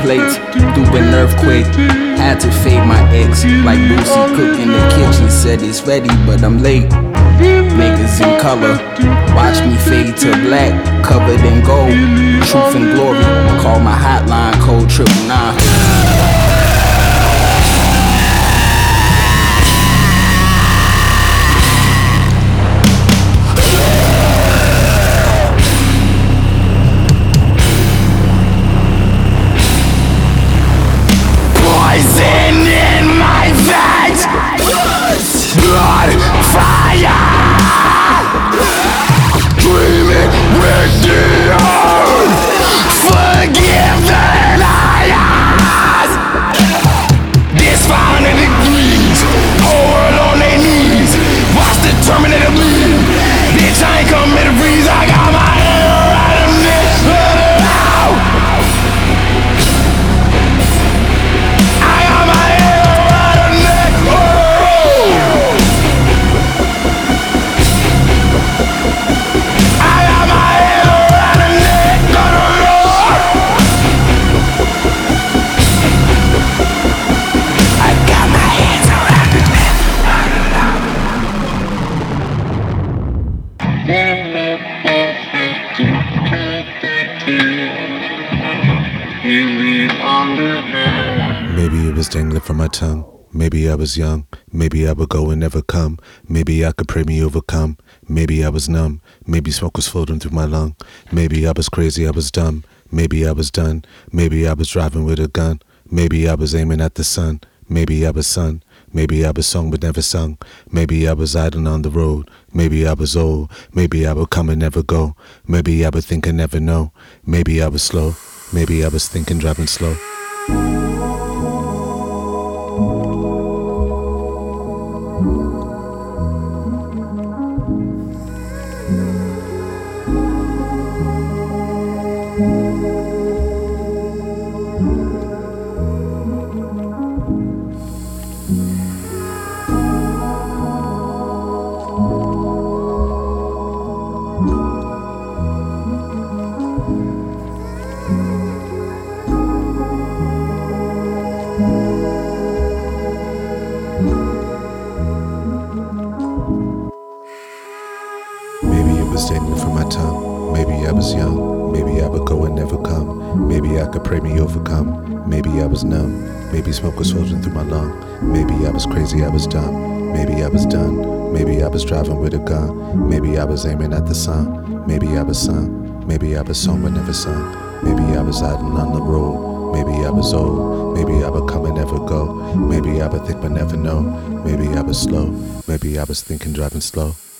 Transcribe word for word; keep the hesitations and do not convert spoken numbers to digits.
plates through an earthquake. Had to fade my ex like Boosie cook in the kitchen. Said it's ready, but I'm late. Niggas in color, watch me fade to black, covered in gold. Truth and glory, call my hotline code triple nine. Poison in my veins, blood, fire, dreaming with the earth. Forgive the liars. This five hundred degrees, whole world on their knees. Watch the Terminator bleed. Bitch, I ain't coming to freeze. I got my hand around them niggas. Maybe it was dangling from my tongue. Maybe I was young. Maybe I would go and never come. Maybe I could pray me overcome. Maybe I was numb. Maybe smoke was floating through my lung. Maybe I was crazy, I was dumb. Maybe I was done. Maybe I was driving with a gun. Maybe I was aiming at the sun. Maybe I was sun. Maybe I was sung but never sung. Maybe I was idling on the road. Maybe I was old. Maybe I would come and never go. Maybe I would think and never know. Maybe I was slow. Maybe I was thinking driving slow. Maybe it was dangling from my tongue. Maybe I was young. Maybe I would go and never come. Maybe I could pray me overcome. Maybe I was numb. Maybe smoke was floating through my lung. Maybe I was crazy, I was dumb. Maybe I was done. Maybe I was driving with a gun. Maybe I was aiming at the sun. Maybe I was sung. Maybe I was sung but never sung. Maybe I was idling on the road. Maybe I was old. Maybe I would come and never go. Maybe I would think but never know. Maybe I was slow. Maybe I was thinking driving slow.